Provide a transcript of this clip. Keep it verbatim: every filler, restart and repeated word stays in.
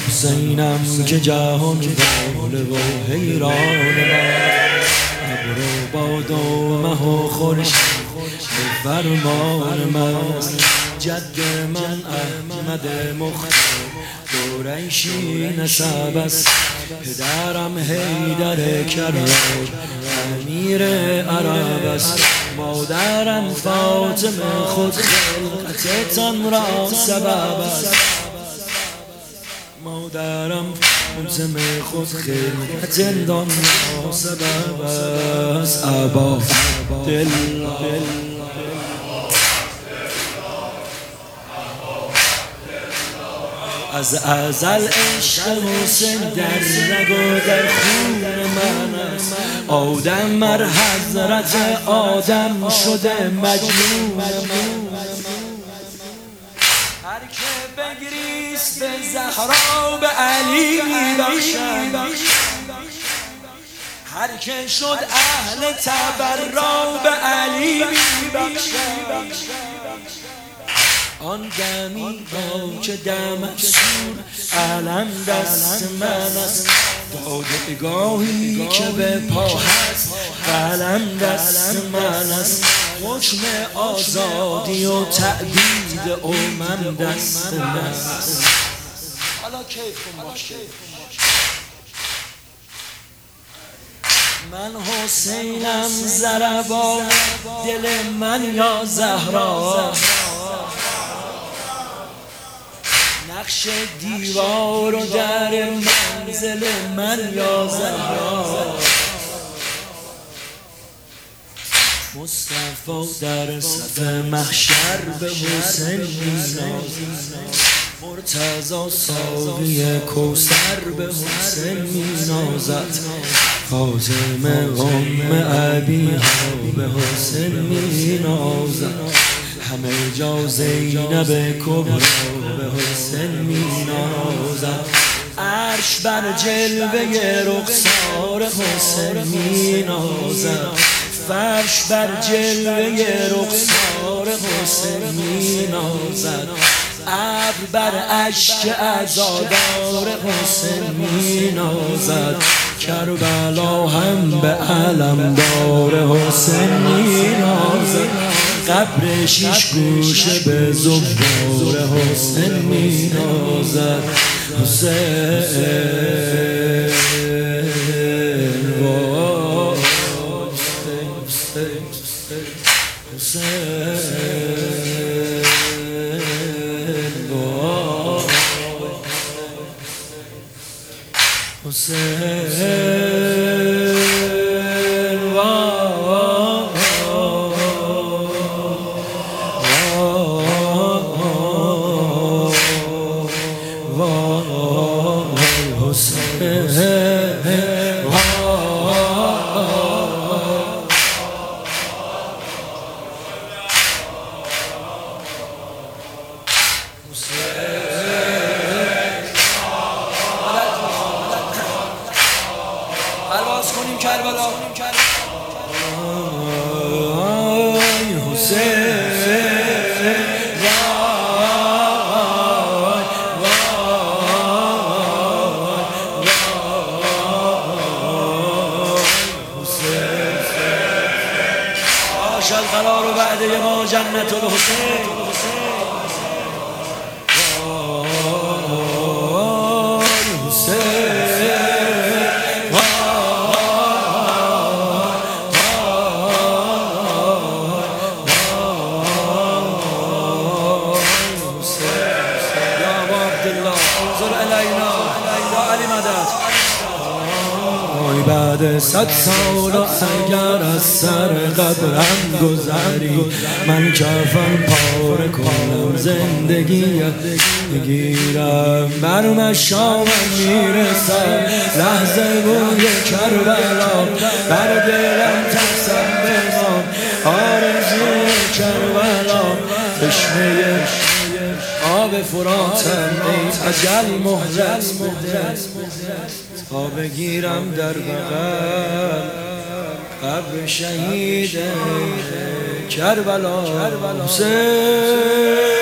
حسینم که جهان واله و حیران من، ابر و باد و مه و خورشید به فرمان من. جد من احمد مختار قریشی نسب است، پدرم حیدر کرار امیر عرب است. مادرم فاطمه خود خلقتتان را سبب است، مادرم فاطمه خود خلقتتان را سبب است. ابا دل از ازل عشق حسین در رگ و در خون من است. آدم مر حضرت آدم شده مجنون من. هر که بگریست به زهرا به علی میبخشد، هر که شد اهل تبرا به علی میبخشد. آن دمی با که دم سور علم دست من است، دادگاهی که به پا هست قلم دست من است. حکم آزادی و تعبید امم دست من است. حالا کیف کن باشه. من حسینم ضربان دل من یا زهرا، نقش دیوار و در منزل من یا زهرا. مصطفی در صف محشر به حسین مینازد، مرتضی ساقی کوثر به حسین مینازد. فاطمه ام ابیها به حسین مینازد، همه جا زینب کبرا به حسین مینازد. عرش بر جلوه رخسار حسین مینازد، فرش بر جلوه رخسار حسین مینازد. ابر بر اشک عزادار حسین مینازد، کربلا هم به علمدار حسین مینازد. قبر شیش گوشه به زبار حسین مینازد. حسین پرواز کنیم کربلا. القرار بعد ما جنت الحسین. بعد صد سال اگر از سر قبرم گذری، من کفن پاره کنم زندگیت بگیرم. بر مشامم میرسم لحظه بوی کربلا، بر دلم ترسم بمان آرزوی کربلا. تشنه آب فراتم ای اجل مهلت تا بگیرم در بغل قبر شهید کربلا. حسین